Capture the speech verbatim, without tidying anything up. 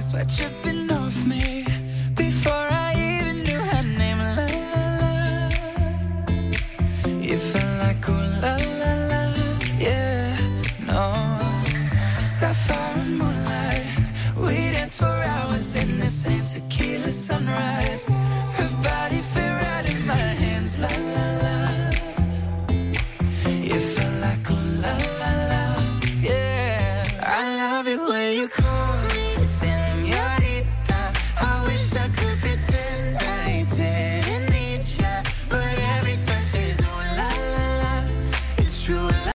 sweat dripping off me before I even knew her name. La la la. You felt like ooh la la la. Yeah, no. Sapphire and moonlight, we danced for hours in the same tequila sunrise. Her body fit right in my hands. La la la. You felt like ooh la la la. Yeah, I love it when you call me. It's in